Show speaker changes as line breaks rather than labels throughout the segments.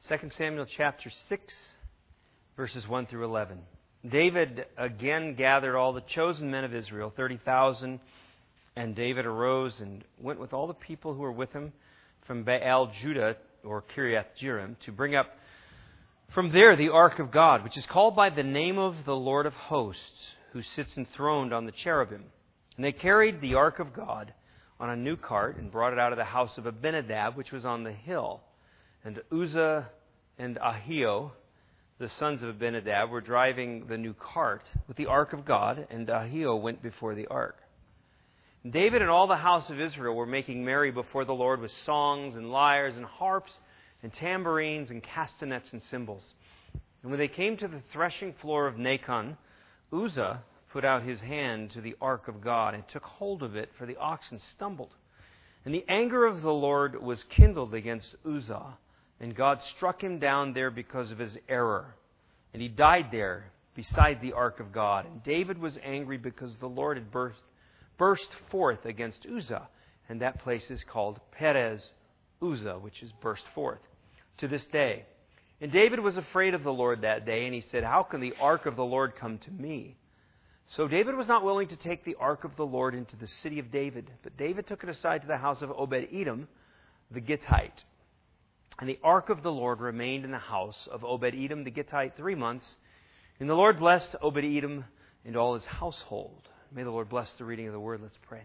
2 Samuel chapter 6, verses 1 through 11. David again gathered all the chosen men of Israel, 30,000, and David arose and went with all the people who were with him from Baal Judah, or Kiriath Jearim, to bring up from there the ark of God, which is called by the name of the Lord of hosts, who sits enthroned on the cherubim. And they carried the ark of God on a new cart and brought it out of the house of Abinadab, which was on the hill. And Uzzah and Ahio, the sons of Abinadab, were driving the new cart with the ark of God, and Ahio went before the ark. David and all the house of Israel were making merry before the Lord with songs and lyres and harps and tambourines and castanets and cymbals. And when they came to the threshing floor of Nacon, Uzzah put out his hand to the ark of God and took hold of it, for the oxen stumbled. And the anger of the Lord was kindled against Uzzah, and God struck him down there because of his error. And he died there beside the ark of God. And David was angry because the Lord had burst forth against Uzzah. And that place is called Perez Uzzah, which is burst forth, to this day. And David was afraid of the Lord that day, and he said, "How can the ark of the Lord come to me?" So David was not willing to take the ark of the Lord into the city of David. But David took it aside to the house of Obed-Edom, the Gittite. And the ark of the Lord remained in the house of Obed-Edom the Gittite 3 months. And the Lord blessed Obed-Edom and all his household. May the Lord bless the reading of the word. Let's pray.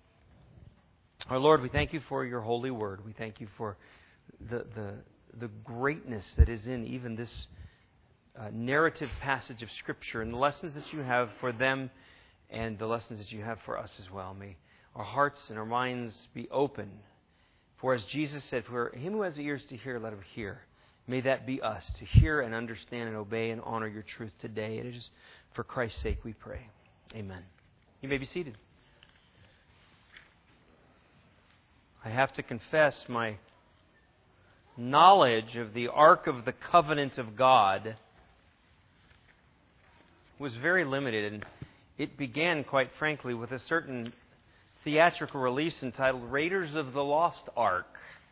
Our Lord, we thank you for your holy word. We thank you for the greatness that is in even this narrative passage of Scripture and the lessons that you have for them and the lessons that you have for us as well. May our hearts and our minds be open. For as Jesus said, for him who has ears to hear, let him hear. May that be us, to hear and understand and obey and honor your truth today. It is for Christ's sake we pray. Amen. You may be seated. I have to confess my knowledge of the Ark of the Covenant of God was very limited, and it began, quite frankly, with a certain theatrical release entitled Raiders of the Lost Ark,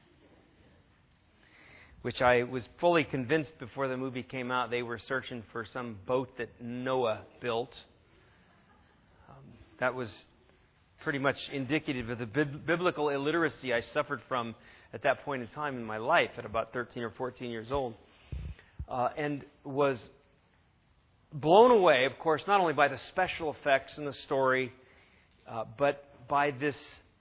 which I was fully convinced before the movie came out they were searching for some boat that Noah built. That was pretty much indicative of the biblical illiteracy I suffered from at that point in time in my life at about 13 or 14 years old, and was blown away, of course, not only by the special effects in the story, but by this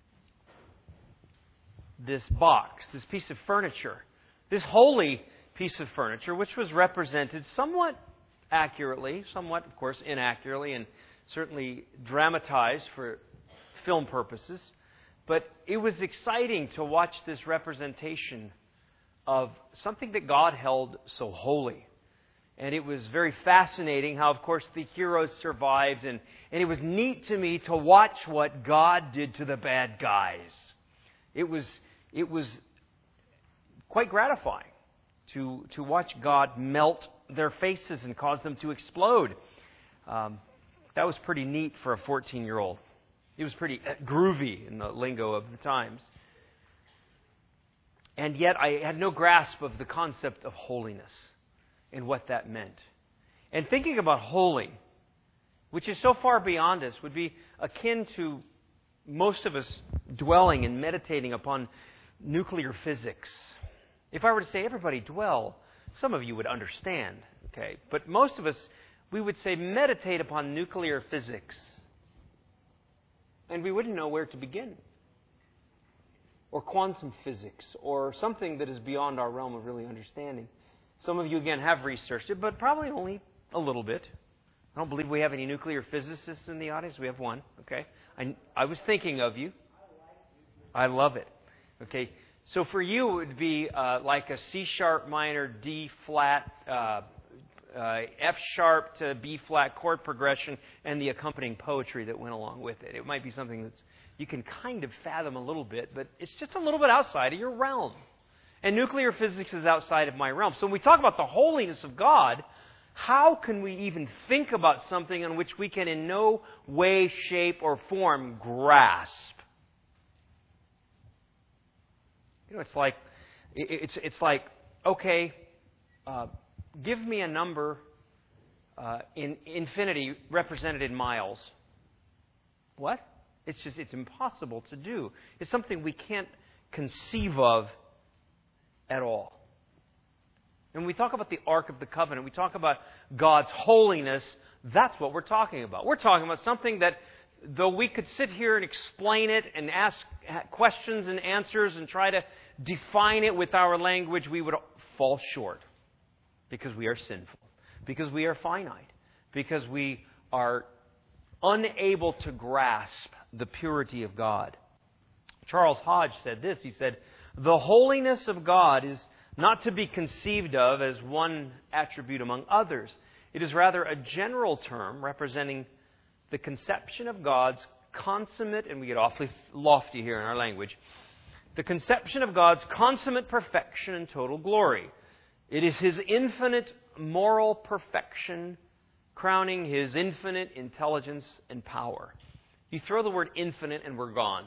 box, this piece of furniture, this holy piece of furniture, which was represented somewhat accurately, somewhat, of course, inaccurately, and certainly dramatized for film purposes. But it was exciting to watch this representation of something that God held so holy. And it was very fascinating how, of course, the heroes survived. And it was neat to me to watch what God did to the bad guys. It was quite gratifying to watch God melt their faces and cause them to explode. That was pretty neat for a 14-year-old. It was pretty groovy in the lingo of the times. And yet I had no grasp of the concept of holiness and what that meant. And thinking about holy, which is so far beyond us, would be akin to most of us dwelling and meditating upon nuclear physics. If I were to say, everybody dwell, some of you would understand, okay? But most of us, we would say meditate upon nuclear physics. And we wouldn't know where to begin. Or quantum physics, or something that is beyond our realm of really understanding. Some of you, again, have researched it, but probably only a little bit. I don't believe we have any nuclear physicists in the audience. We have one, okay? I was thinking of you. I love it. Okay, so for you, it would be like a C-sharp minor, D-flat, F-sharp to B-flat chord progression and the accompanying poetry that went along with it. It might be something that's you can kind of fathom a little bit, but it's just a little bit outside of your realm. And nuclear physics is outside of my realm. So when we talk about the holiness of God, how can we even think about something on which we can in no way, shape, or form grasp? You know, it's like, okay, give me a number in infinity represented in miles. What? It's impossible to do. It's something we can't conceive of at all. And when we talk about the Ark of the Covenant, we talk about God's holiness, that's what we're talking about. We're talking about something that, though we could sit here and explain it and ask questions and answers and try to define it with our language, we would fall short. Because we are sinful. Because we are finite. Because we are unable to grasp the purity of God. Charles Hodge said this. He said, "The holiness of God is not to be conceived of as one attribute among others. It is rather a general term representing the conception of God's consummate," and we get awfully lofty here in our language, "the conception of God's consummate perfection and total glory. It is His infinite moral perfection crowning His infinite intelligence and power." You throw the word infinite and we're gone.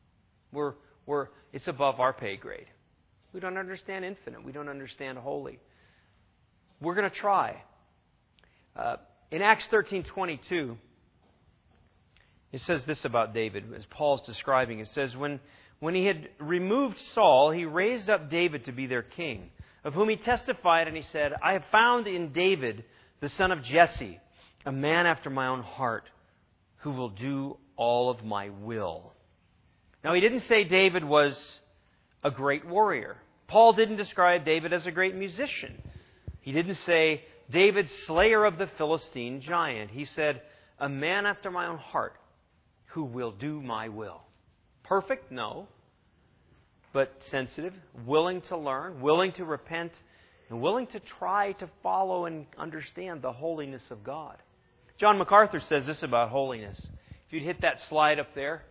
It's above our pay grade. We don't understand infinite. We don't understand holy. We're going to try. In Acts 13:22, it says this about David, as Paul's describing. It says, when he had removed Saul, he raised up David to be their king, of whom he testified, and he said, "I have found in David, the son of Jesse, a man after my own heart, who will do all of my will." Now, he didn't say David was a great warrior. Paul didn't describe David as a great musician. He didn't say, "David, slayer of the Philistine giant." He said, "A man after my own heart, who will do my will." Perfect? No. But sensitive, willing to learn, willing to repent, and willing to try to follow and understand the holiness of God. John MacArthur says this about holiness. If you'd hit that slide up there.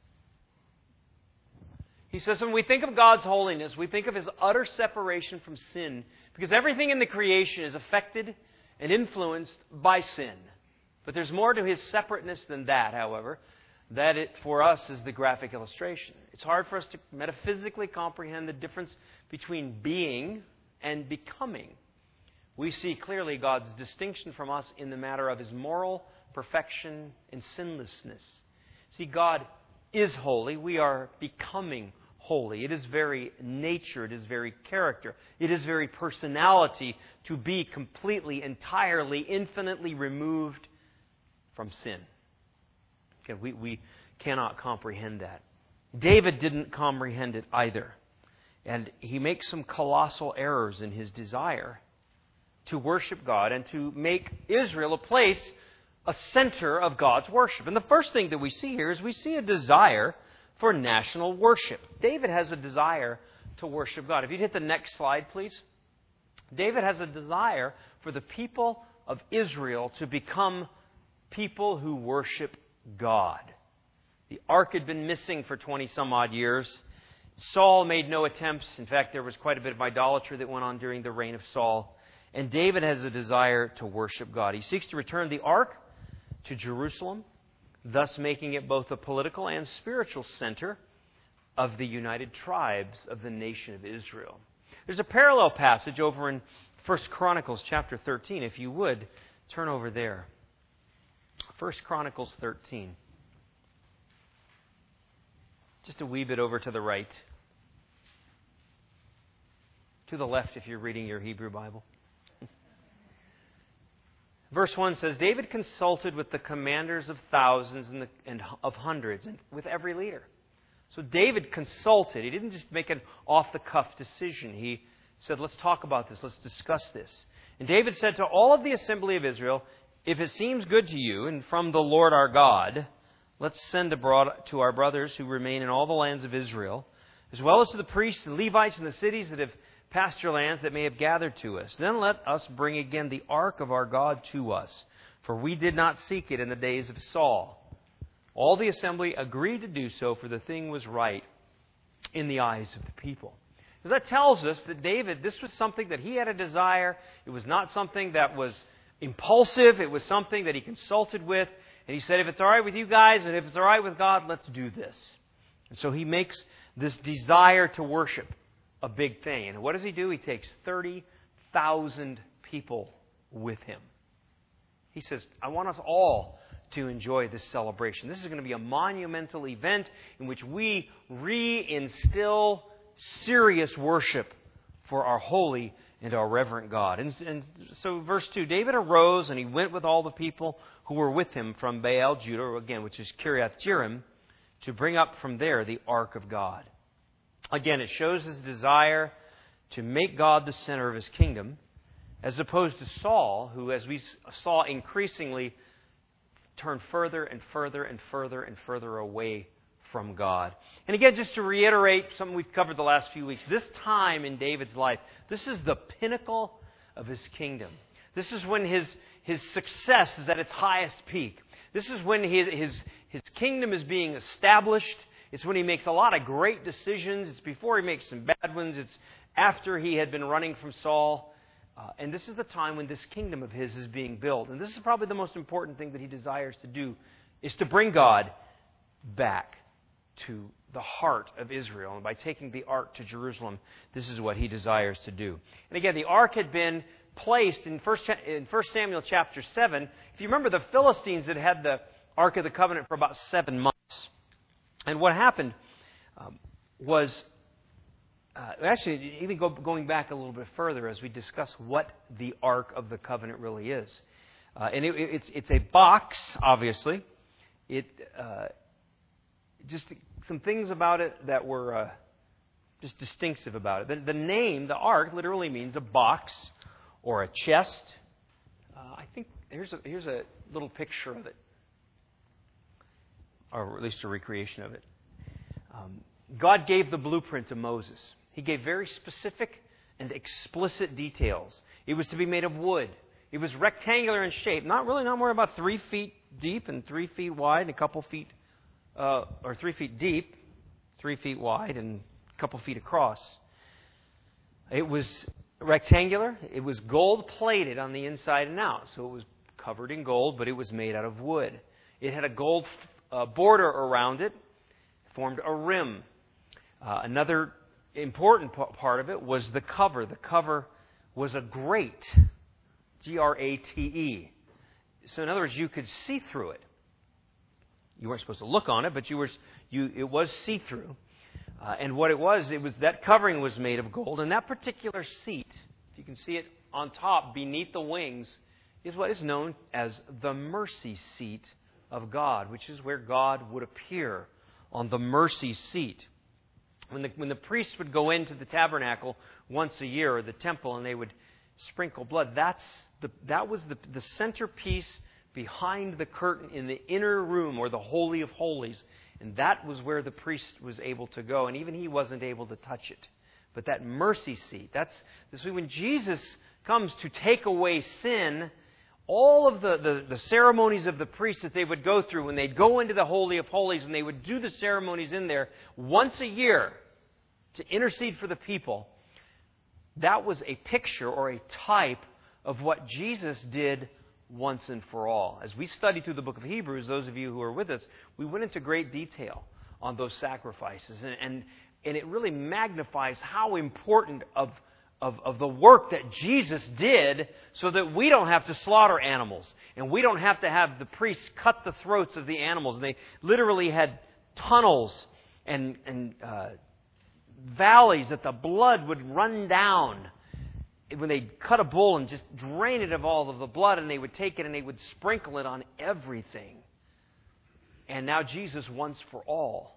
He says, when we think of God's holiness, we think of His utter separation from sin, because everything in the creation is affected and influenced by sin. But there's more to His separateness than that, however. That it, for us, is the graphic illustration. It's hard for us to metaphysically comprehend the difference between being and becoming. We see clearly God's distinction from us in the matter of His moral perfection and sinlessness. See, God is holy. We are becoming holy. It is very nature. It is very character. It is very personality to be completely, entirely, infinitely removed from sin. Okay, we cannot comprehend that. David didn't comprehend it either. And he makes some colossal errors in his desire to worship God and to make Israel a center of God's worship. And the first thing that we see here is we see a desire for national worship. David has a desire to worship God. If you'd hit the next slide, please. David has a desire for the people of Israel to become people who worship God. The ark had been missing for 20 some odd years. Saul made no attempts. In fact, there was quite a bit of idolatry that went on during the reign of Saul. And David has a desire to worship God. He seeks to return the ark to Jerusalem, thus making it both a political and spiritual center of the united tribes of the nation of Israel. There's a parallel passage over in 1 Chronicles chapter 13. If you would, turn over there. 1 Chronicles 13. Just a wee bit over to the right. To the left if you're reading your Hebrew Bible. Verse 1 says, David consulted with the commanders of thousands and of hundreds, and with every leader. So David consulted. He didn't just make an off-the-cuff decision. He said, let's talk about this. Let's discuss this. And David said to all of the assembly of Israel, if it seems good to you and from the Lord our God, let's send abroad to our brothers who remain in all the lands of Israel, as well as to the priests and Levites in the cities that have pasture lands that may have gathered to us. Then let us bring again the ark of our God to us, for we did not seek it in the days of Saul. All the assembly agreed to do so, for the thing was right in the eyes of the people. So that tells us that David, this was something that he had a desire. It was not something that was impulsive. It was something that he consulted with. And he said, if it's all right with you guys and if it's all right with God, let's do this. And so he makes this desire to worship a big thing. And what does he do? He takes 30,000 1,000 people with him. He says, I want us all to enjoy this celebration. This is going to be a monumental event in which we reinstill serious worship for our holy and our reverent God. And so verse 2, David arose and he went with all the people who were with him from Baal, Judah, again, which is Kiriath Jearim, to bring up from there the ark of God. Again, it shows his desire to make God the center of his kingdom, as opposed to Saul, who, as we saw, increasingly turned further and further and further and further away from God. And again, just to reiterate something we've covered the last few weeks, this time in David's life, this is the pinnacle of his kingdom. This is when his success is at its highest peak. This is when his kingdom is being established. It's when he makes a lot of great decisions. It's before he makes some bad ones. It's after he had been running from Saul. And this is the time when this kingdom of his is being built. And this is probably the most important thing that he desires to do, is to bring God back to the heart of Israel. And by taking the ark to Jerusalem, this is what he desires to do. And again, the ark had been placed in 1 Samuel chapter 7. If you remember, the Philistines had had the Ark of the Covenant for about 7 months. And what happened was... actually, even going back a little bit further as we discuss what the Ark of the Covenant really is. And it's a box, obviously. Just some things about it that were just distinctive about it. The name, the Ark, literally means a box or a chest. I think here's a little picture of it, or at least a recreation of it. God gave the blueprint to Moses. He gave very specific and explicit details. It was to be made of wood. It was rectangular in shape, not more than about 3 feet deep and 3 feet wide, and a couple feet, or 3 feet deep, 3 feet wide, and a couple feet across. It was rectangular. It was gold plated on the inside and out, so it was covered in gold, but it was made out of wood. It had a gold border around it, formed a rim. Another important part of it was the cover. The cover was a grate, Grate. So in other words, you could see through it. You weren't supposed to look on it, but it was see-through. And what it was that covering was made of gold. And that particular seat, if you can see it on top beneath the wings, is what is known as the mercy seat of God, which is where God would appear on the mercy seat. When the priests would go into the tabernacle once a year, or the temple, and they would sprinkle blood, that was the centerpiece behind the curtain in the inner room, or the Holy of Holies. And that was where the priest was able to go, and even he wasn't able to touch it. But that mercy seat, when Jesus comes to take away sin, all of the ceremonies of the priests that they would go through when they'd go into the Holy of Holies, and they would do the ceremonies in there once a year to intercede for the people, that was a picture or a type of what Jesus did once and for all. As we studied through the book of Hebrews, those of you who are with us, we went into great detail on those sacrifices. And it really magnifies how important of the work that Jesus did, so that we don't have to slaughter animals. And we don't have to have the priests cut the throats of the animals. And they literally had tunnels and valleys that the blood would run down when they cut a bull and just drain it of all of the blood, and they would take it and they would sprinkle it on everything. And now Jesus, once for all,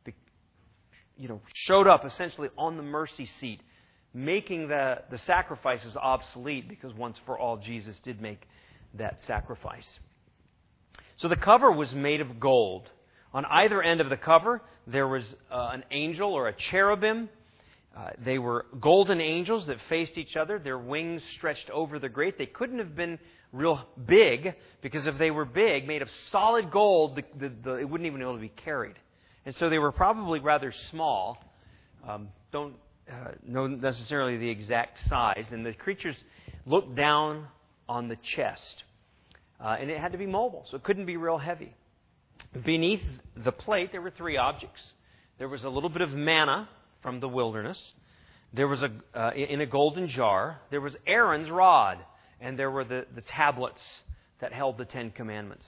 showed up essentially on the mercy seat, making the sacrifices obsolete, because once for all Jesus did make that sacrifice. So the cover was made of gold. On either end of the cover, there was an angel or a cherubim. They were golden angels that faced each other. Their wings stretched over the grate. They couldn't have been real big, because if they were big, made of solid gold, it wouldn't even be able to be carried. And so they were probably rather small. Don't know necessarily the exact size. And the creatures looked down on the chest. And it had to be mobile, so it couldn't be real heavy. Beneath the plate, there were 3 objects. There was a little bit of manna from the wilderness. There was in a golden jar, there was Aaron's rod, and there were the tablets that held the Ten Commandments.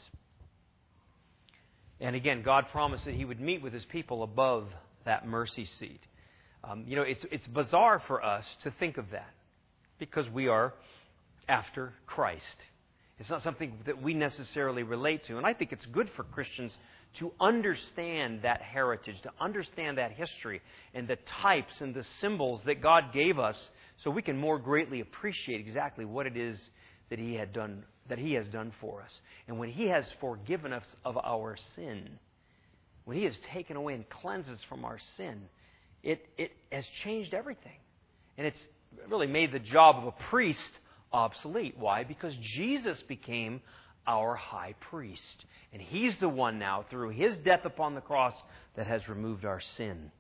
And again, God promised that He would meet with His people above that mercy seat. It's bizarre for us to think of that because we are after Christ. It's not something that we necessarily relate to. And I think it's good for Christians to understand that heritage, to understand that history and the types and the symbols that God gave us so we can more greatly appreciate exactly what it is that He has done for us. And when He has forgiven us of our sin, when He has taken away and cleansed us from our sin, it has changed everything. And it's really made the job of a priest obsolete. Why? Because Jesus became our high priest. And He's the one now, through His death upon the cross, that has removed our sin.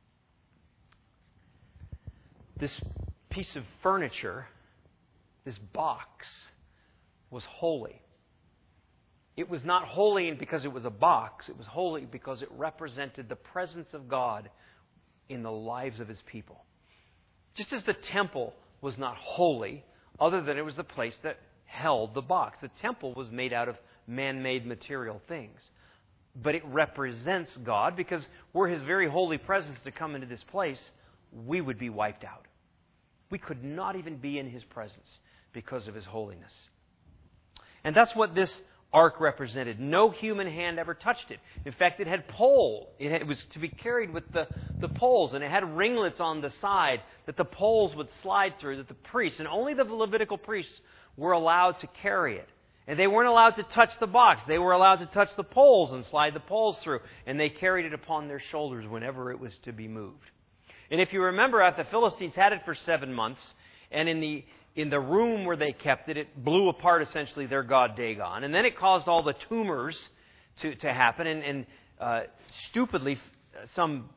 This piece of furniture, this box, was holy. It was not holy because it was a box. It was holy because it represented the presence of God in the lives of His people. Just as the temple was not holy, other than it was the place that held the box. The temple was made out of man-made material things. But it represents God, because were His very holy presence to come into this place, we would be wiped out. We could not even be in His presence because of His holiness. And that's what this ark represented. No human hand ever touched it. In fact, it had pole. It was to be carried with the poles, and it had ringlets on the side that the poles would slide through, that the priests, and only the Levitical priests, were allowed to carry it. And they weren't allowed to touch the box. They were allowed to touch the poles and slide the poles through, and they carried it upon their shoulders whenever it was to be moved. And if you remember, the Philistines had it for 7 months, and in the room where they kept it, it blew apart essentially their god Dagon. And then it caused all the tumors to happen. And stupidly, some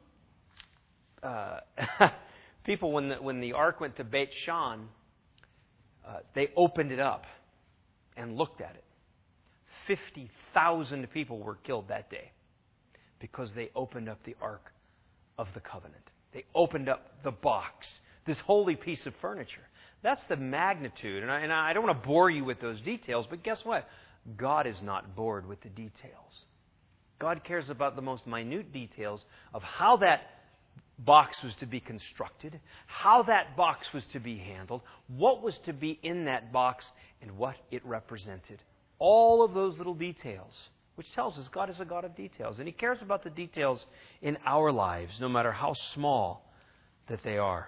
people, when the ark went to Beit Shan, they opened it up and looked at it. 50,000 people were killed that day because they opened up the Ark of the Covenant. They opened up the box, this holy piece of furniture. That's the magnitude. And I don't want to bore you with those details, but guess what? God is not bored with the details. God cares about the most minute details of how that box was to be constructed, how that box was to be handled, what was to be in that box, and what it represented. All of those little details, which tells us God is a God of details. And He cares about the details in our lives, no matter how small that they are.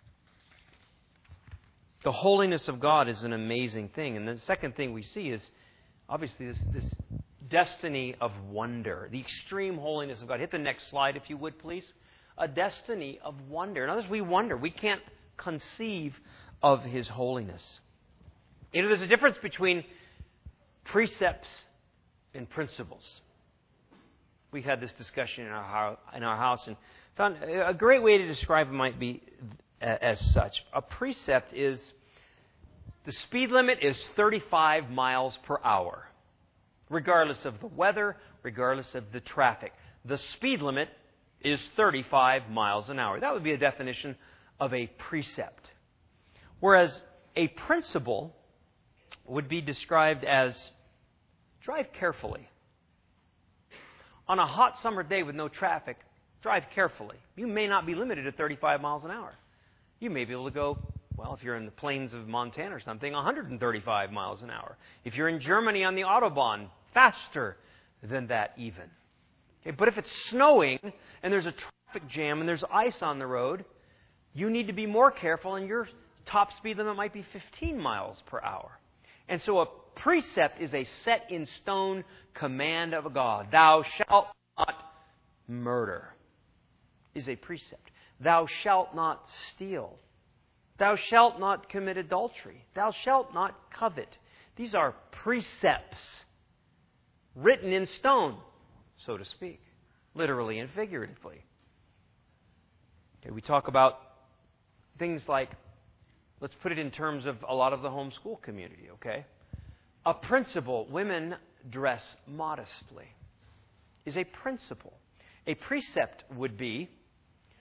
The holiness of God is an amazing thing. And the second thing we see is, obviously, this destiny of wonder. The extreme holiness of God. Hit the next slide, if you would, please. A destiny of wonder. In other words, we wonder. We can't conceive of His holiness. You know, there's a difference between precepts and principles. We've had this discussion in our house, and found a great way to describe it might be as such. A precept is, the speed limit is 35 miles per hour, regardless of the weather, regardless of the traffic. The speed limit is 35 miles an hour. That would be a definition of a precept. Whereas a principle would be described as, drive carefully. On a hot summer day with no traffic, drive carefully. You may not be limited to 35 miles an hour. You may be able to go, well, if you're in the plains of Montana or something, 135 miles an hour. If you're in Germany on the Autobahn, faster than that even. Okay, but if it's snowing and there's a traffic jam and there's ice on the road, you need to be more careful, and your top speed limit might be 15 miles per hour. And so a precept is a set-in-stone command of God. Thou shalt not murder is a precept. Thou shalt not steal. Thou shalt not commit adultery. Thou shalt not covet. These are precepts written in stone, so to speak, literally and figuratively. Okay, we talk about things like, let's put it in terms of a lot of the homeschool community, okay? A principle, women dress modestly, is a principle. A precept would be,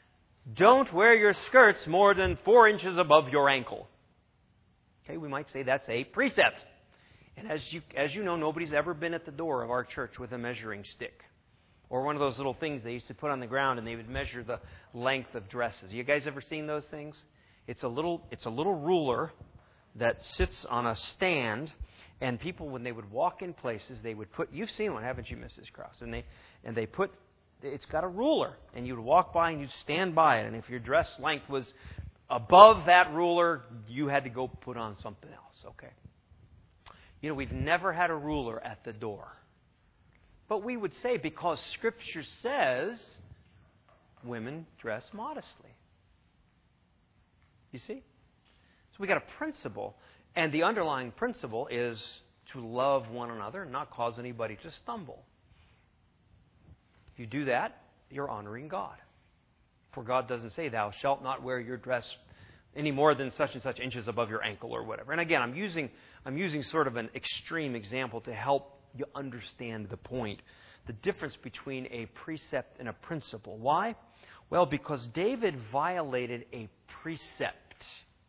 don't wear your skirts more than 4 inches above your ankle. Okay, we might say that's a precept. And as you know, nobody's ever been at the door of our church with a measuring stick. Or one of those little things they used to put on the ground and they would measure the length of dresses. You guys ever seen those things? It's a little ruler that sits on a stand, and people, when they would walk in places, they would put, you've seen one, haven't you, Mrs. Cross? And they put, it's got a ruler, and you'd walk by and you'd stand by it, and if your dress length was above that ruler, you had to go put on something else, okay? You know, we've never had a ruler at the door. But we would say, because Scripture says women dress modestly. You see? So we got a principle, and the underlying principle is to love one another and not cause anybody to stumble. If you do that, you're honoring God. For God doesn't say, thou shalt not wear your dress any more than such and such inches above your ankle or whatever. And again, I'm using sort of an extreme example to help you understand the point. The difference between a precept and a principle. Why? Well, because David violated a precept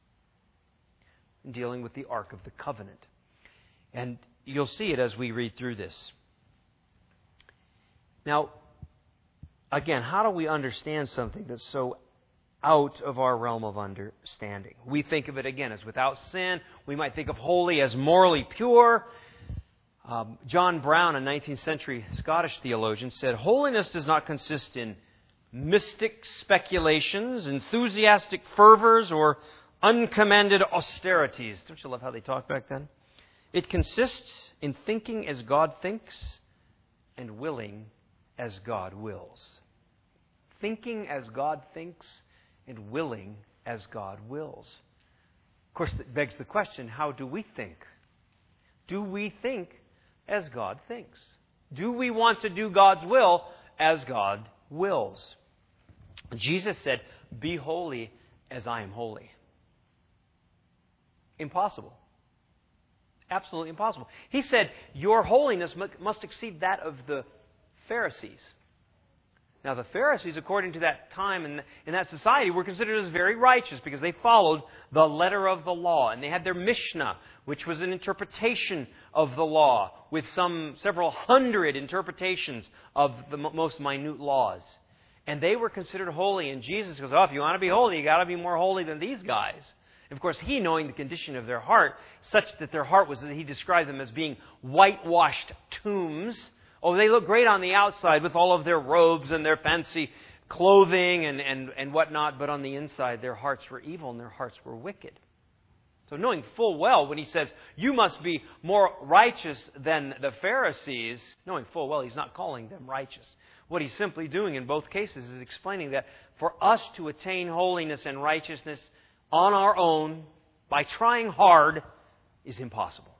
in dealing with the Ark of the Covenant. And you'll see it as we read through this. Now, again, how do we understand something that's so out of our realm of understanding? We think of it, again, as without sin. We might think of holy as morally pure. John Brown, a 19th century Scottish theologian, said, holiness does not consist in mystic speculations, enthusiastic fervors, or uncommanded austerities. Don't you love how they talked back then? It consists in thinking as God thinks and willing as God wills. Thinking as God thinks and willing as God wills. Of course, that begs the question, how do we think? Do we think as God thinks? Do we want to do God's will as God wills? Jesus said, be holy as I am holy. Impossible. Absolutely impossible. He said, your holiness must exceed that of the Pharisees. Now, the Pharisees, according to that time and in that society, were considered as very righteous because they followed the letter of the law. And they had their Mishnah, which was an interpretation of the law with several hundred interpretations of the most minute laws. And they were considered holy. And Jesus goes, if you want to be holy, you got to be more holy than these guys. And of course, He, knowing the condition of their heart, such that their heart was that He described them as being whitewashed tombs. Oh, they look great on the outside with all of their robes and their fancy clothing and whatnot, but on the inside their hearts were evil and their hearts were wicked. So knowing full well when He says, you must be more righteous than the Pharisees, knowing full well He's not calling them righteous. What He's simply doing in both cases is explaining that for us to attain holiness and righteousness on our own, by trying hard, is impossible.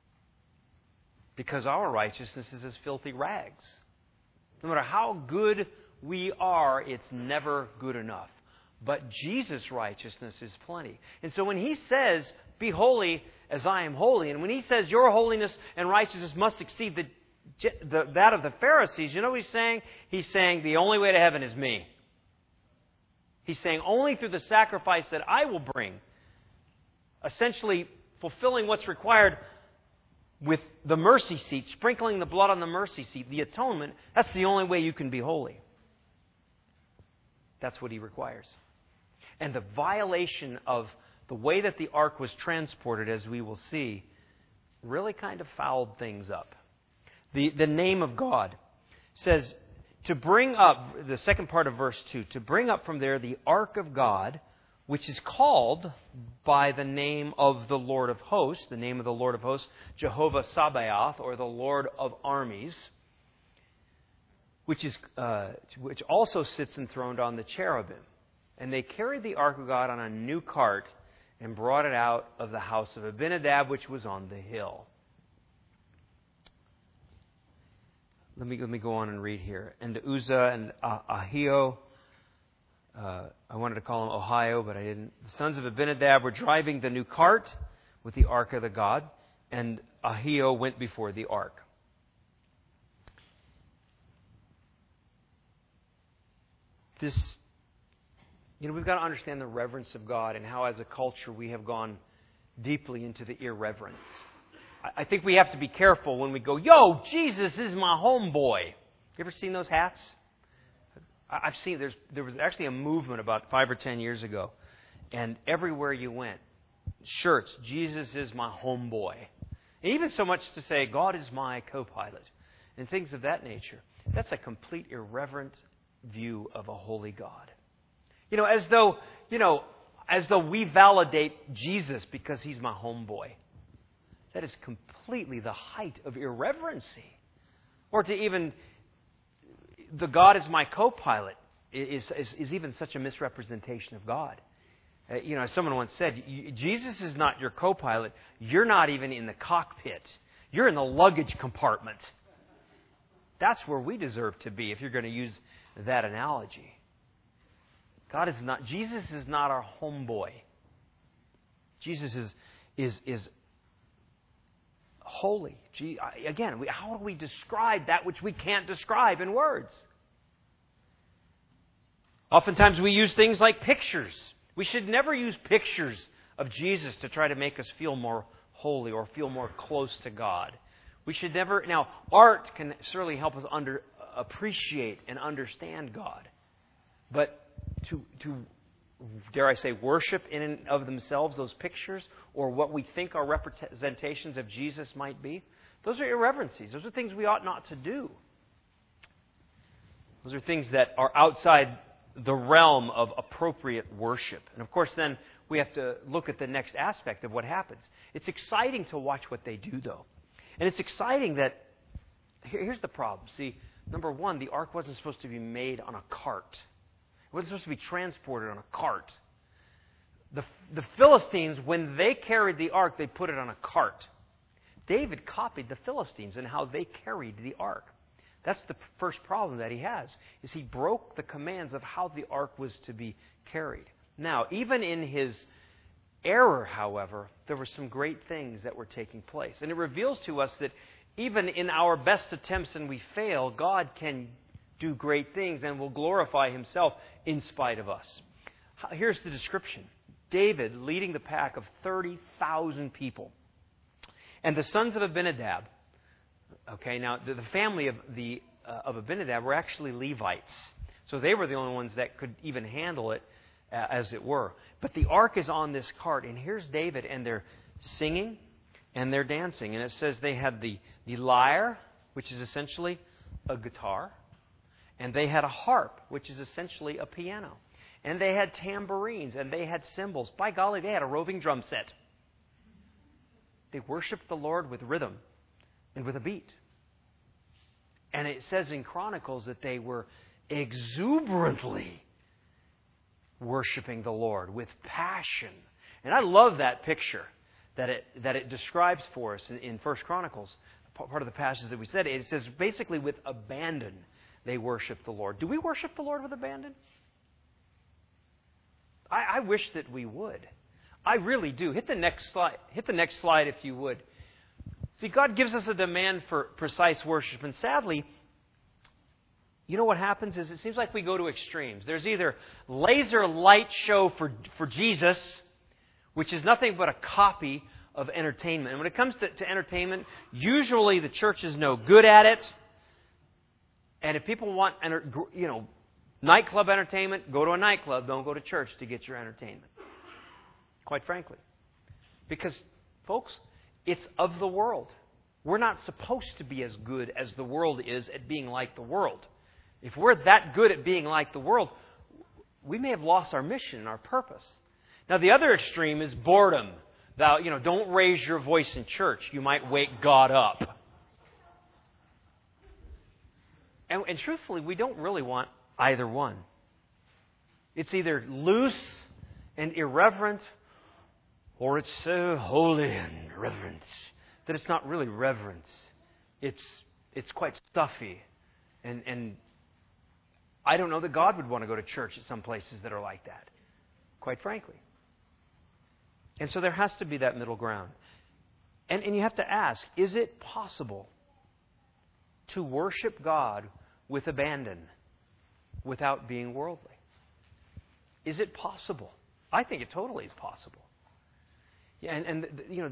Because our righteousness is as filthy rags. No matter how good we are, it's never good enough. But Jesus' righteousness is plenty. And so when He says, be holy as I am holy, and when He says your holiness and righteousness must exceed that of the Pharisees, you know what He's saying? He's saying the only way to heaven is me. He's saying only through the sacrifice that I will bring, essentially fulfilling what's required with the mercy seat, sprinkling the blood on the mercy seat, the atonement, that's the only way you can be holy. That's what He requires. And the violation of the way that the ark was transported, as we will see, really kind of fouled things up. The name of God says to bring up, the second part of verse 2, to bring up from there the ark of God, which is called by the name of the Lord of hosts, the name of the Lord of hosts, Jehovah Sabaoth, or the Lord of armies, which also sits enthroned on the cherubim. And they carried the ark of God on a new cart and brought it out of the house of Abinadab, which was on the hill. Let me go on and read here. And Uzzah and Ahio, I wanted to call him Ohio, but I didn't. The sons of Abinadab were driving the new cart with the ark of the God, and Ahio went before the ark. This We've got to understand the reverence of God and how, as a culture, we have gone deeply into the irreverence. I think we have to be careful when we go, "Yo, Jesus is my homeboy." You ever seen those hats? I've seen. There was actually a movement about 5 or 10 years ago, and everywhere you went, shirts, "Jesus is my homeboy." And even so much to say, "God is my co-pilot," and things of that nature. That's a complete irreverent view of a holy God. As though we validate Jesus because He's my homeboy. That is completely the height of irreverency. Or to even, the God is my co-pilot is even such a misrepresentation of God. As someone once said, Jesus is not your co-pilot. You're not even in the cockpit. You're in the luggage compartment. That's where we deserve to be, if you're going to use that analogy. Jesus is not our homeboy. Jesus is holy. Again, how do we describe that which we can't describe in words? Oftentimes we use things like pictures. We should never use pictures of Jesus to try to make us feel more holy or feel more close to God. We should never... Now, art can certainly help us appreciate and understand God. But to dare I say, worship in and of themselves, those pictures, or what we think our representations of Jesus might be, those are irreverencies. Those are things we ought not to do. Those are things that are outside the realm of appropriate worship. And of course, then we have to look at the next aspect of what happens. It's exciting to watch what they do, though. And it's exciting that... Here's the problem. See, number one, the ark wasn't supposed to be made on a cart. It wasn't supposed to be transported on a cart. The Philistines, when they carried the ark, they put it on a cart. David copied the Philistines in how they carried the ark. That's the first problem that he has, is he broke the commands of how the ark was to be carried. Now, even in his error, however, there were some great things that were taking place. And it reveals to us that even in our best attempts and we fail, God can do great things and will glorify Himself in spite of us. Here's the description. David leading the pack of 30,000 people. And the sons of Abinadab. Okay, now the family of Abinadab were actually Levites. So they were the only ones that could even handle it, as it were. But the ark is on this cart, and here's David, and they're singing and they're dancing. And it says they had the lyre, which is essentially a guitar. And they had a harp, which is essentially a piano. And they had tambourines, and they had cymbals. By golly, they had a roving drum set. They worshiped the Lord with rhythm and with a beat. And it says in Chronicles that they were exuberantly worshiping the Lord with passion. And I love that picture that it describes for us in 1 Chronicles. Part of the passage that we said, it says basically with abandon they worship the Lord. Do we worship the Lord with abandon? I wish that we would. I really do. Hit the next slide. Hit the next slide if you would. See, God gives us a demand for precise worship. And sadly, you know what happens is it seems like we go to extremes. There's either laser light show for Jesus, which is nothing but a copy of entertainment. And when it comes to entertainment, usually the church is no good at it. And if people want, nightclub entertainment, go to a nightclub. Don't go to church to get your entertainment. Quite frankly. Because, folks, it's of the world. We're not supposed to be as good as the world is at being like the world. If we're that good at being like the world, we may have lost our mission and our purpose. Now, the other extreme is boredom. Don't raise your voice in church. You might wake God up. And truthfully, we don't really want either one. It's either loose and irreverent, or it's so holy and reverent that it's not really reverent. It's quite stuffy. And I don't know that God would want to go to church at some places that are like that, quite frankly. And so there has to be that middle ground. And you have to ask, is it possible to worship God with abandon without being worldly? Is it possible? I think it totally is possible. Yeah, and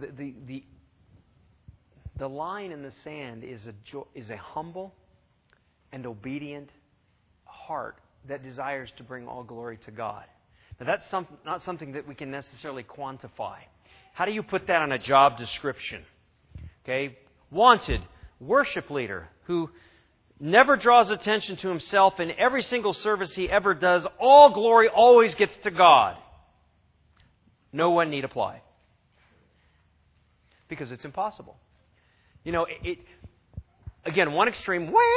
the line in the sand is a humble and obedient heart that desires to bring all glory to God. Now, that's not something that we can necessarily quantify. How do you put that on a job description? Okay, wanted worship leader who never draws attention to himself in every single service he ever does. All glory always gets to God. No one need apply. Because it's impossible. You know, again, one extreme, woo,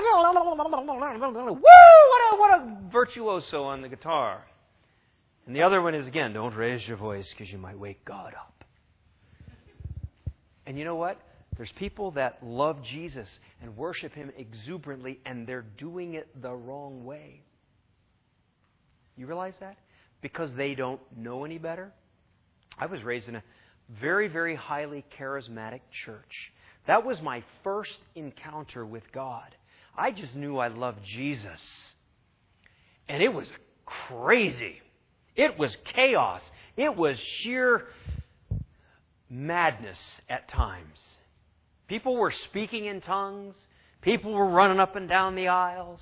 what a virtuoso on the guitar. And the other one is, again, don't raise your voice because you might wake God up. And you know what? There's people that love Jesus and worship Him exuberantly, and they're doing it the wrong way. You realize that? Because they don't know any better. I was raised in a very, very highly charismatic church. That was my first encounter with God. I just knew I loved Jesus. And it was crazy. It was chaos. It was sheer madness at times. People were speaking in tongues. People were running up and down the aisles.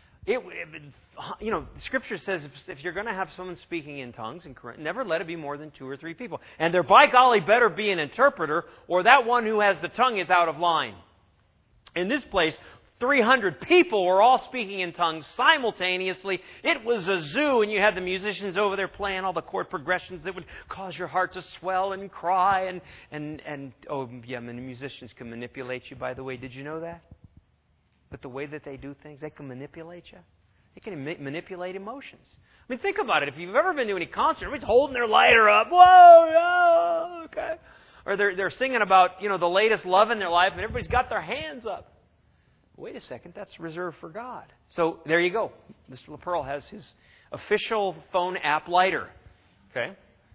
Scripture says if you're going to have someone speaking in tongues, never let it be more than 2 or 3 people. And there, by golly, better be an interpreter, or that one who has the tongue is out of line. In this place, 300 people were all speaking in tongues simultaneously. It was a zoo, and you had the musicians over there playing all the chord progressions that would cause your heart to swell and cry. And the musicians can manipulate you, by the way. Did you know that? But the way that they do things, they can manipulate you. They can manipulate emotions. I mean, think about it. If you've ever been to any concert, everybody's holding their lighter up. Whoa, yeah, okay. Or they're singing about, the latest love in their life, and everybody's got their hands up. Wait a second, that's reserved for God. So there you go. Mr. LaPearl has his official phone app lighter. Okay?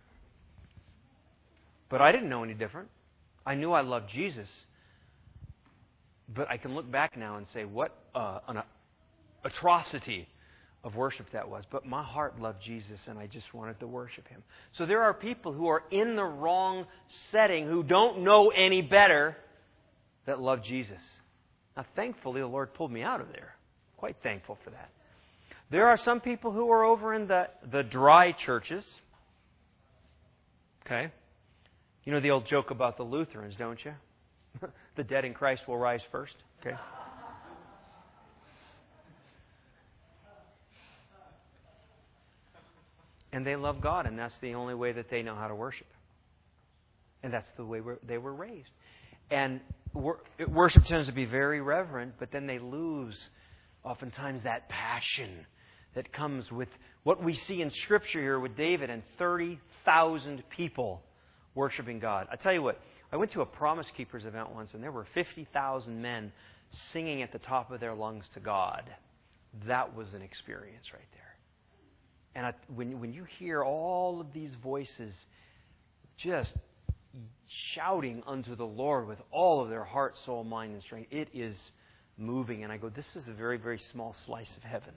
But I didn't know any different. I knew I loved Jesus. But I can look back now and say, what an atrocity of worship that was. But my heart loved Jesus, and I just wanted to worship Him. So there are people who are in the wrong setting, who don't know any better, that love Jesus. Now, thankfully, the Lord pulled me out of there. Quite thankful for that. There are some people who are over in the dry churches. Okay? You know the old joke about the Lutherans, don't you? The dead in Christ will rise first. Okay? And they love God, and that's the only way that they know how to worship. And that's the way they were raised. And worship tends to be very reverent, but then they lose oftentimes that passion that comes with what we see in Scripture here with David and 30,000 people worshiping God. I tell you what, I went to a Promise Keepers event once, and there were 50,000 men singing at the top of their lungs to God. That was an experience right there. And when you hear all of these voices just shouting unto the Lord with all of their heart, soul, mind, and strength, it is moving. And I go, this is a very, very small slice of heaven.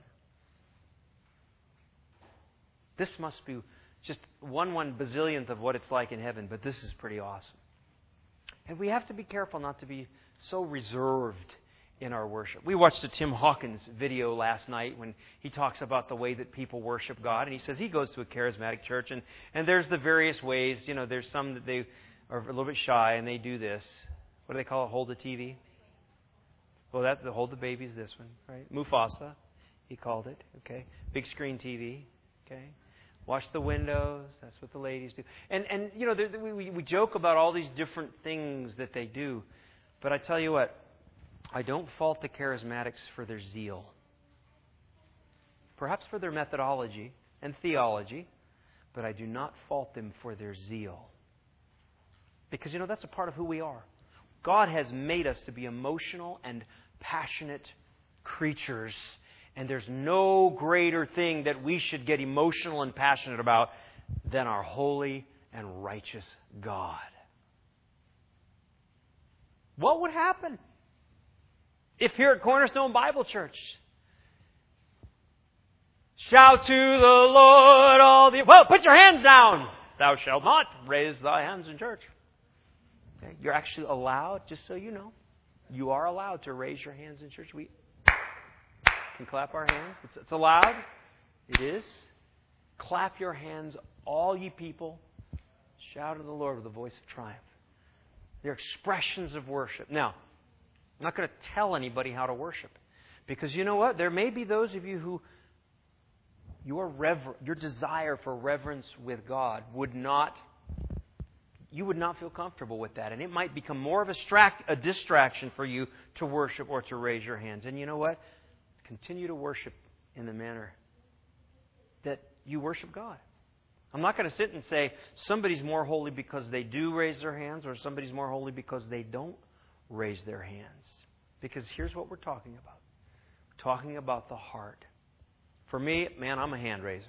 This must be just one bazillionth of what it's like in heaven, but this is pretty awesome. And we have to be careful not to be so reserved in our worship. We watched a Tim Hawkins video last night when he talks about the way that people worship God. And he says he goes to a charismatic church, and there's the various ways. There's some that they are a little bit shy, and they do this. What do they call it? Hold the TV? Well, the hold the baby's this one, right? Mufasa, he called it. Okay, big screen TV. Okay, wash the windows. That's what the ladies do. And we joke about all these different things that they do, but I tell you what, I don't fault the charismatics for their zeal. Perhaps for their methodology and theology, but I do not fault them for their zeal. Because, that's a part of who we are. God has made us to be emotional and passionate creatures. And there's no greater thing that we should get emotional and passionate about than our holy and righteous God. What would happen if here at Cornerstone Bible Church, Shout to the Lord all the... Well, put your hands down. Thou shalt not raise thy hands in church. Okay? You're actually allowed, just so you know, you are allowed to raise your hands in church. We can clap our hands. It's allowed. It is. Clap your hands, all ye people. Shout to the Lord with a voice of triumph. They're expressions of worship. Now, I'm not going to tell anybody how to worship. Because you know what? There may be those of you who your desire for reverence with God you would not feel comfortable with that. And it might become more of a distraction for you to worship or to raise your hands. And you know what? Continue to worship in the manner that you worship God. I'm not going to sit and say somebody's more holy because they do raise their hands or somebody's more holy because they don't raise their hands. Because here's what we're talking about. We're talking about the heart. For me, man, I'm a hand raiser.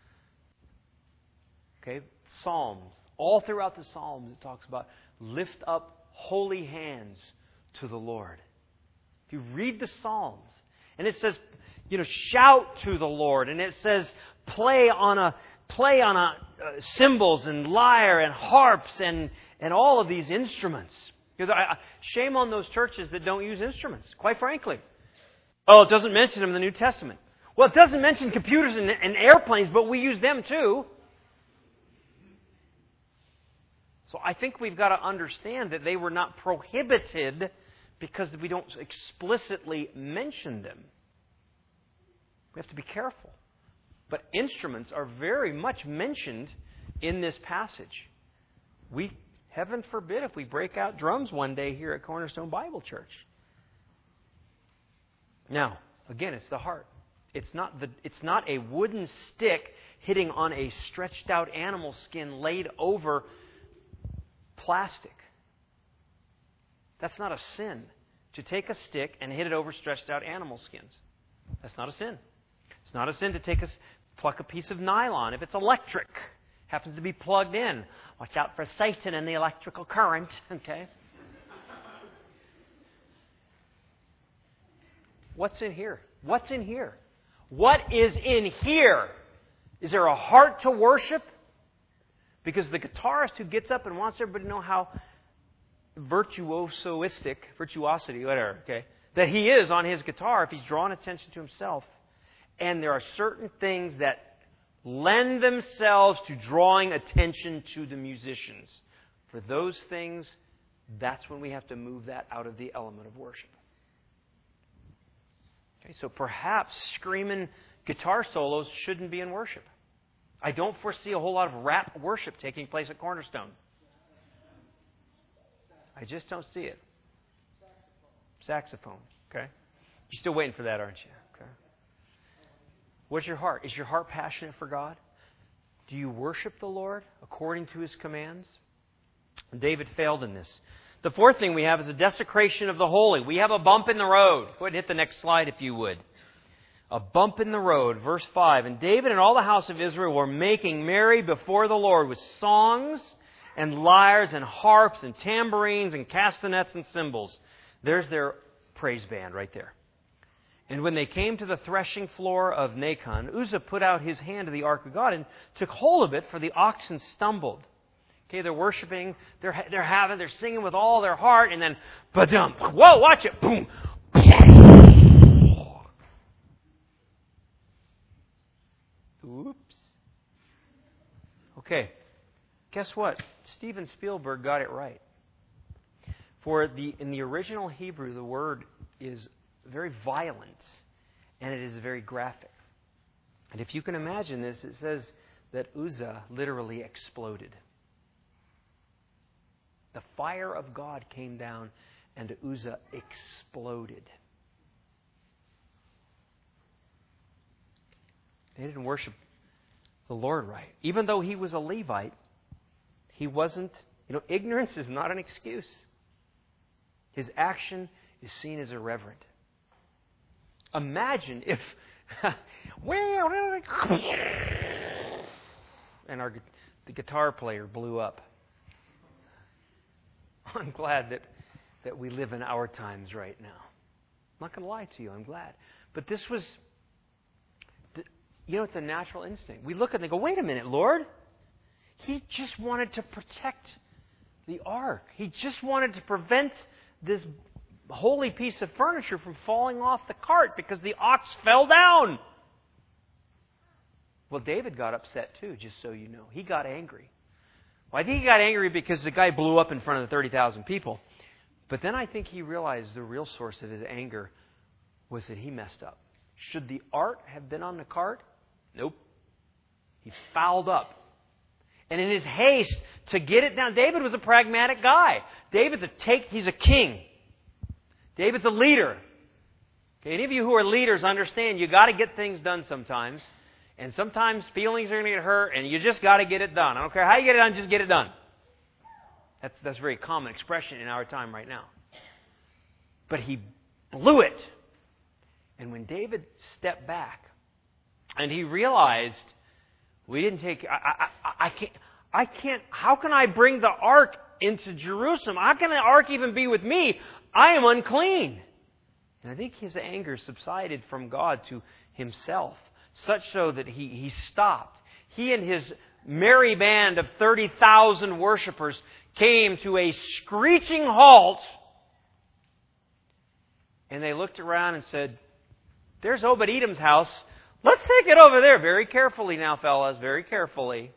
Okay? Psalms. All throughout the Psalms it talks about lift up holy hands to the Lord. If you read the Psalms, and it says, shout to the Lord, and it says play on cymbals and lyre and harps and all of these instruments. Shame on those churches that don't use instruments, quite frankly. Oh, it doesn't mention them in the New Testament. Well, it doesn't mention computers and airplanes, but we use them too. So I think we've got to understand that they were not prohibited because we don't explicitly mention them. We have to be careful. But instruments are very much mentioned in this passage. Heaven forbid if we break out drums one day here at Cornerstone Bible Church. Now, again, it's the heart. It's not a wooden stick hitting on a stretched out animal skin laid over plastic. That's not a sin. To take a stick and hit it over stretched out animal skins. That's not a sin. It's not a sin to pluck a piece of nylon if it's electric. Happens to be plugged in. Watch out for Satan and the electrical current. Okay? What's in here? What's in here? What is in here? Is there a heart to worship? Because the guitarist who gets up and wants everybody to know how virtuosity, whatever, okay, that he is on his guitar if he's drawing attention to himself. And there are certain things that lend themselves to drawing attention to the musicians. For those things, that's when we have to move that out of the element of worship. Okay, so perhaps screaming guitar solos shouldn't be in worship. I don't foresee a whole lot of rap worship taking place at Cornerstone. I just don't see it. Saxophone. Okay. You're still waiting for that, aren't you? Okay. What's your heart? Is your heart passionate for God? Do you worship the Lord according to His commands? David failed in this. The fourth thing we have is a desecration of the holy. We have a bump in the road. Go ahead and hit the next slide if you would. A bump in the road. Verse 5. And David and all the house of Israel were making merry before the Lord with songs and lyres and harps and tambourines and castanets and cymbals. There's their praise band right there. And when they came to the threshing floor of Nacon, Uzzah put out his hand to the ark of God and took hold of it, for the oxen stumbled. Okay, they're worshiping, they're singing with all their heart, and then, ba-dum, whoa, watch it, boom. Oops. Okay, guess what? Steven Spielberg got it right. In the original Hebrew, the word is very violent, and it is very graphic. And if you can imagine this, it says that Uzzah literally exploded. The fire of God came down, and Uzzah exploded. They didn't worship the Lord right. Even though he was a Levite, he wasn't, ignorance is not an excuse. His action is seen as irreverent. Imagine if, and the guitar player blew up. I'm glad that we live in our times right now. I'm not going to lie to you, I'm glad. But this was it's a natural instinct. We look at it and go, wait a minute, Lord. He just wanted to protect the ark. He just wanted to prevent this holy piece of furniture from falling off the cart because the ox fell down. Well, David got upset too, just so you know. He got angry. Well, I think he got angry because the guy blew up in front of the 30,000 people. But then I think he realized the real source of his anger was that he messed up. Should the ark have been on the cart? Nope. He fouled up. And in his haste to get it down, David was a pragmatic guy. He's a king. David's a leader. Okay, any of you who are leaders understand you got to get things done sometimes. And sometimes feelings are going to get hurt, and you just got to get it done. I don't care how you get it done, just get it done. That's a very common expression in our time right now. But he blew it. And when David stepped back, and he realized, we didn't take... I can't... How can I bring the ark into Jerusalem? How can the ark even be with me? I am unclean. And I think his anger subsided from God to himself, such so that he stopped. He and his merry band of 30,000 worshipers came to a screeching halt, and they looked around and said, there's Obed-Edom's house. Let's take it over there. Very carefully now, fellas. Very carefully.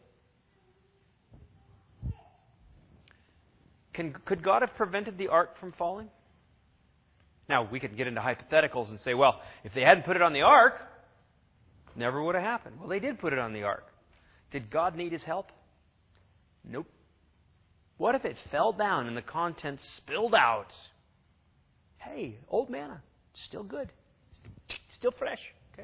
Could God have prevented the ark from falling? Now, we could get into hypotheticals and say, well, if they hadn't put it on the ark, never would have happened. Well, they did put it on the ark. Did God need his help? Nope. What if it fell down and the contents spilled out? Hey, old manna, still good. Still fresh. Okay.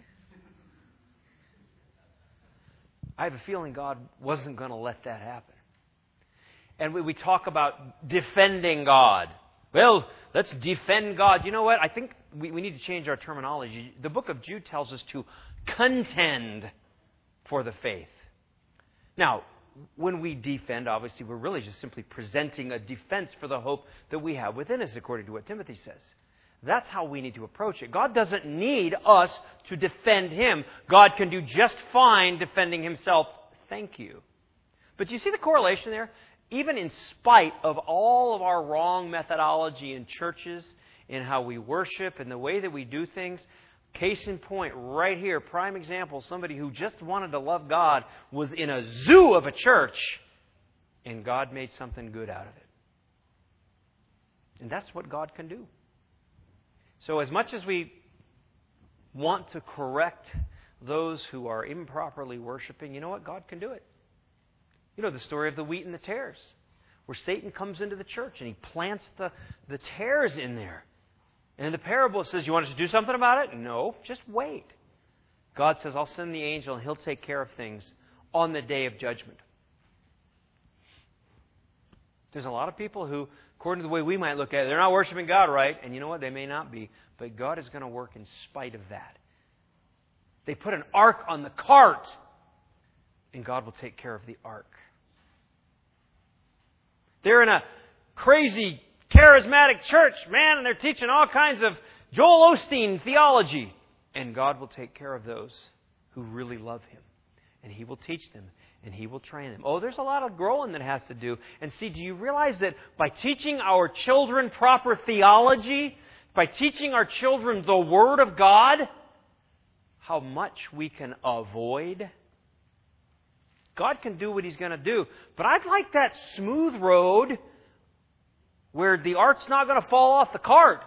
I have a feeling God wasn't going to let that happen. And we talk about defending God. Well, let's defend God. You know what? I think we need to change our terminology. The book of Jude tells us to contend for the faith. Now, when we defend, obviously, we're really just simply presenting a defense for the hope that we have within us, according to what Timothy says. That's how we need to approach it. God doesn't need us to defend Him. God can do just fine defending Himself. Thank you. But you see the correlation there? Even in spite of all of our wrong methodology in churches, in how we worship, and the way that we do things, case in point, right here, prime example, somebody who just wanted to love God was in a zoo of a church, and God made something good out of it. And that's what God can do. So as much as we want to correct those who are improperly worshiping, you know what? God can do it. You know the story of the wheat and the tares, where Satan comes into the church and he plants the tares in there. And in the parable it says, you want us to do something about it? No, just wait. God says, I'll send the angel and he'll take care of things on the day of judgment. There's a lot of people who, according to the way we might look at it, they're not worshiping God right. And you know what? They may not be. But God is going to work in spite of that. They put an ark on the cart, and God will take care of the ark. They're in a crazy, charismatic church, man, and they're teaching all kinds of Joel Osteen theology. And God will take care of those who really love Him. And He will teach them, and He will train them. Oh, there's a lot of growing that has to do. And see, do you realize that by teaching our children proper theology, by teaching our children the Word of God, how much we can avoid? God can do what He's going to do. But I'd like that smooth road where the ark's not going to fall off the cart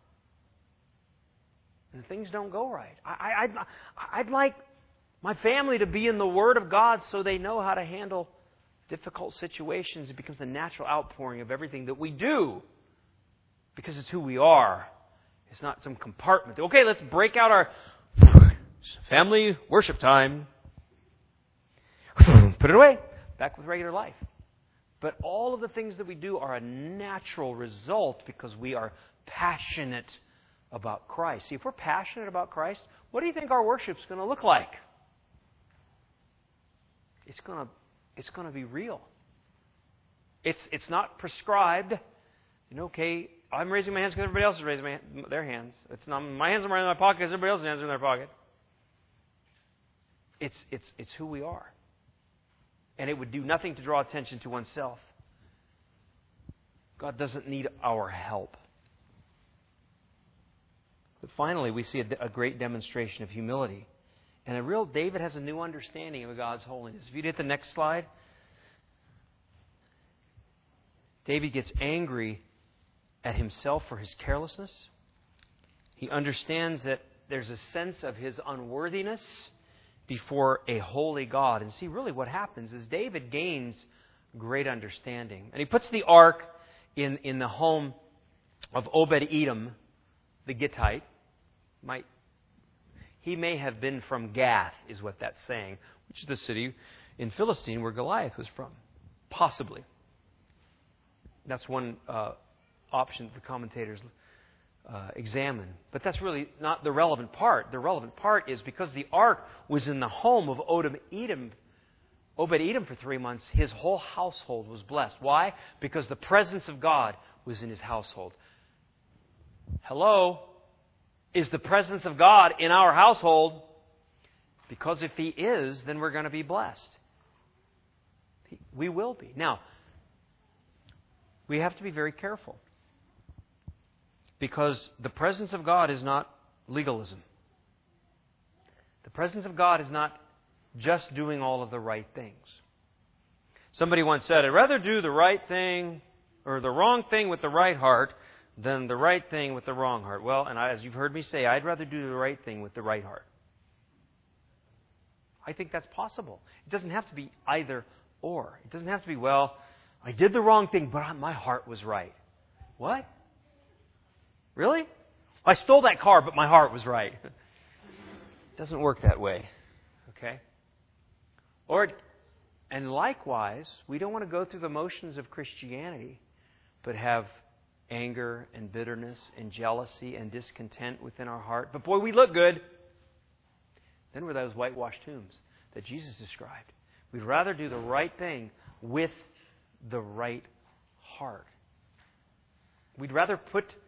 and things don't go right. I'd like my family to be in the Word of God so they know how to handle difficult situations. It becomes a natural outpouring of everything that we do because it's who we are. It's not some compartment. Okay, let's break out our family worship time. Put it away. Back with regular life. But all of the things that we do are a natural result because we are passionate about Christ. See, if we're passionate about Christ, what do you think our worship's going to look like? It's going to be real. It's not prescribed. You know, okay, I'm raising my hands because everybody else is raising their hands. It's not my hands are in my pocket because everybody else's hands are in their pocket. It's who we are. And it would do nothing to draw attention to oneself. God doesn't need our help. But finally, we see a great demonstration of humility. And David has a new understanding of God's holiness. If you hit the next slide, David gets angry at himself for his carelessness. He understands that there's a sense of his unworthiness before a holy God. And see, really what happens is David gains great understanding. And he puts the ark in the home of Obed-Edom, the Gittite. He may have been from Gath, is what that's saying, which is the city in Philistine where Goliath was from. Possibly. That's one option that the commentators examine. But that's really not the relevant part. The relevant part is because the ark was in the home of Obed-Edom for 3 months, his whole household was blessed. Why? Because the presence of God was in his household. Hello? Is the presence of God in our household? Because if He is, then we're going to be blessed. We will be. Now, we have to be very careful. Because the presence of God is not legalism. The presence of God is not just doing all of the right things. Somebody once said, I'd rather do the right thing or the wrong thing with the right heart than the right thing with the wrong heart. Well, and as you've heard me say, I'd rather do the right thing with the right heart. I think that's possible. It doesn't have to be either or. It doesn't have to be, well, I did the wrong thing, but my heart was right. What? Really? I stole that car, but my heart was right. It doesn't work that way. Okay? And likewise, we don't want to go through the motions of Christianity, but have anger and bitterness and jealousy and discontent within our heart. But boy, we look good. Then we're those whitewashed tombs that Jesus described. We'd rather do the right thing with the right heart. We'd rather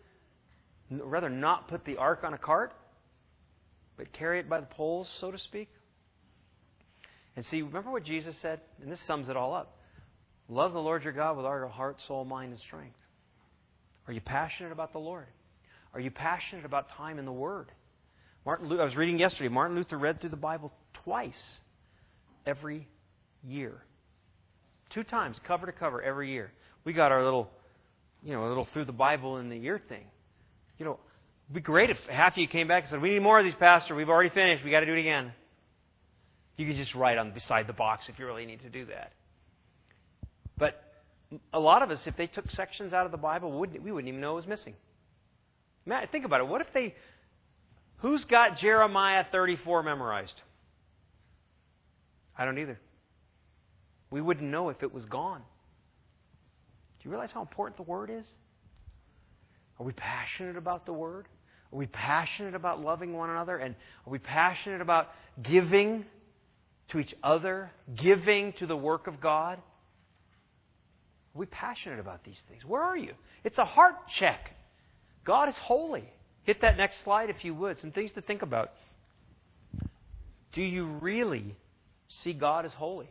not put the ark on a cart, but carry it by the poles, so to speak. And see, remember what Jesus said? And this sums it all up. Love the Lord your God with all your heart, soul, mind, and strength. Are you passionate about the Lord? Are you passionate about time in the Word? I was reading yesterday, Martin Luther read through the Bible twice every year. 2 times, cover to cover, every year. We got our little through the Bible in the year thing. It'd be great if half of you came back and said, we need more of these, Pastor. We've already finished. We got to do it again. You could just write on beside the box if you really need to do that. But a lot of us, if they took sections out of the Bible, we wouldn't even know it was missing. Matt, think about it. What if who's got Jeremiah 34 memorized? I don't either. We wouldn't know if it was gone. Do you realize how important the Word is? Are we passionate about the Word? Are we passionate about loving one another? And are we passionate about giving to each other, giving to the work of God? Are we passionate about these things? Where are you? It's a heart check. God is holy. Hit that next slide if you would. Some things to think about. Do you really see God as holy?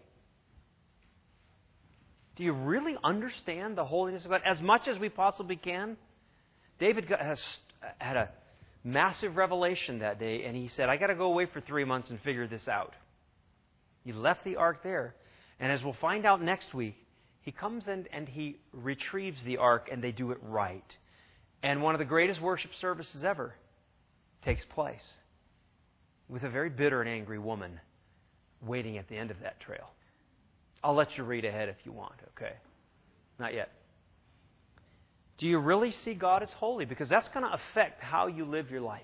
Do you really understand the holiness of God as much as we possibly can? David had a massive revelation that day, and he said, I got to go away for 3 months and figure this out. He left the ark there. And as we'll find out next week, he comes in and he retrieves the ark, and they do it right. And one of the greatest worship services ever takes place with a very bitter and angry woman waiting at the end of that trail. I'll let you read ahead if you want, okay? Not yet. Do you really see God as holy? Because that's going to affect how you live your life.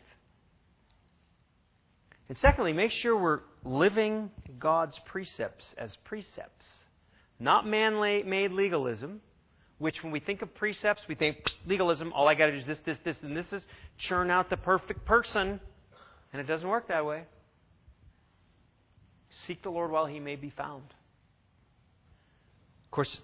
And secondly, make sure we're living God's precepts as precepts. Not man-made legalism, which when we think of precepts, we think legalism, all I got to do is this, and this is churn out the perfect person. And it doesn't work that way. Seek the Lord while He may be found. Of course,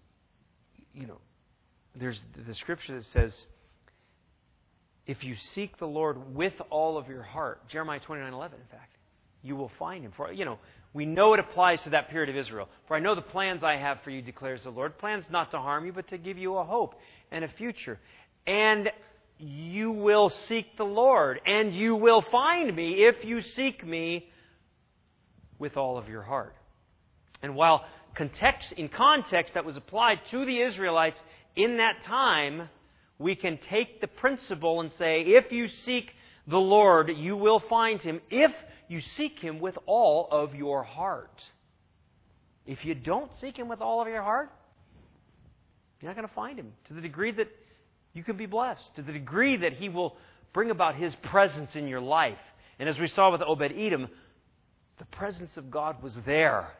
there's the scripture that says, if you seek the Lord with all of your heart, Jeremiah 29:11, in fact, you will find him. For, we know it applies to that period of Israel. For I know the plans I have for you, declares the Lord. Plans not to harm you, but to give you a hope and a future. And you will seek the Lord, and you will find me if you seek me with all of your heart. And while in context that was applied to the Israelites in that time, we can take the principle and say, if you seek the Lord, you will find him if you seek him with all of your heart. If you don't seek him with all of your heart, you're not going to find him. To the degree that you can be blessed, to the degree that he will bring about his presence in your life. And as we saw with Obed-Edom, the presence of God was there.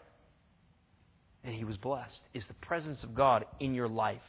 And he was blessed. Is the presence of God in your life?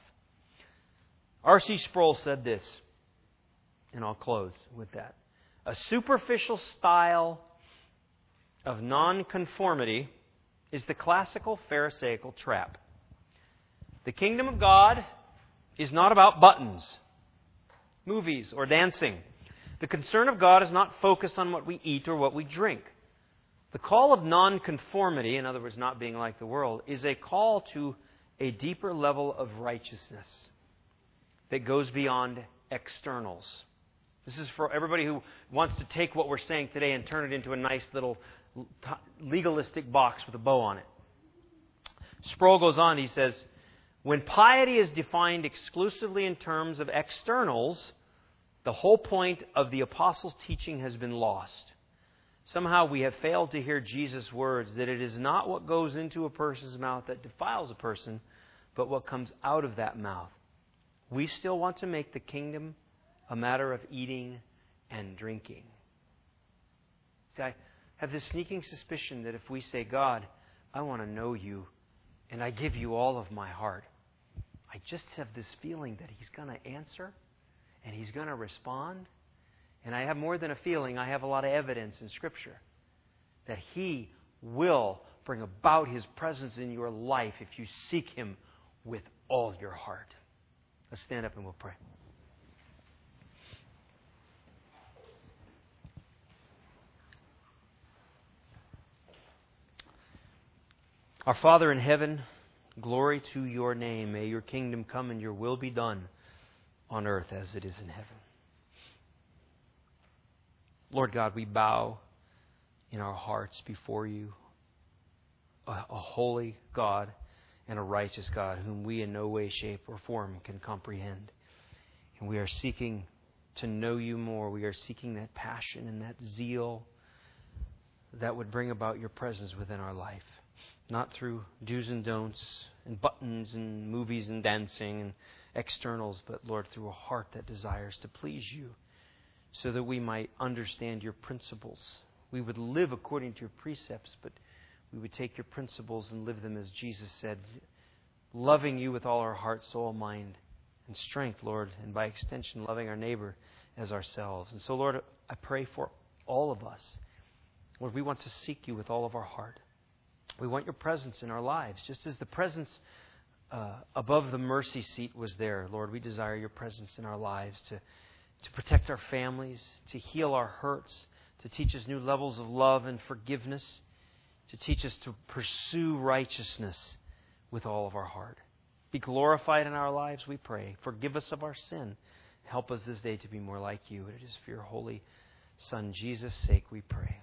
R.C. Sproul said this, and I'll close with that. A superficial style of nonconformity is the classical Pharisaical trap. The kingdom of God is not about buttons, movies, or dancing. The concern of God is not focused on what we eat or what we drink. The call of nonconformity, in other words, not being like the world, is a call to a deeper level of righteousness that goes beyond externals. This is for everybody who wants to take what we're saying today and turn it into a nice little legalistic box with a bow on it. Sproul goes on, he says, when piety is defined exclusively in terms of externals, the whole point of the apostles' teaching has been lost. Somehow we have failed to hear Jesus' words that it is not what goes into a person's mouth that defiles a person, but what comes out of that mouth. We still want to make the kingdom a matter of eating and drinking. See, I have this sneaking suspicion that if we say, God, I want to know you, and I give you all of my heart, I just have this feeling that he's going to answer, and he's going to respond. And I have more than a feeling, I have a lot of evidence in Scripture that he will bring about his presence in your life if you seek him with all your heart. Let's stand up and we'll pray. Our Father in heaven, glory to your name. May your kingdom come and your will be done on earth as it is in heaven. Lord God, we bow in our hearts before you, a holy God and a righteous God whom we in no way, shape, or form can comprehend. And we are seeking to know you more. We are seeking that passion and that zeal that would bring about your presence within our life. Not through do's and don'ts and buttons and movies and dancing and externals, but Lord, through a heart that desires to please you, so that we might understand your principles. We would live according to your precepts, but we would take your principles and live them as Jesus said, loving you with all our heart, soul, mind, and strength, Lord, and by extension, loving our neighbor as ourselves. And so, Lord, I pray for all of us. Lord, we want to seek you with all of our heart. We want your presence in our lives, just as the presence above the mercy seat was there. Lord, we desire your presence in our lives to protect our families, to heal our hurts, to teach us new levels of love and forgiveness, to teach us to pursue righteousness with all of our heart. Be glorified in our lives, we pray. Forgive us of our sin. Help us this day to be more like you. It is for your holy Son, Jesus' sake, we pray.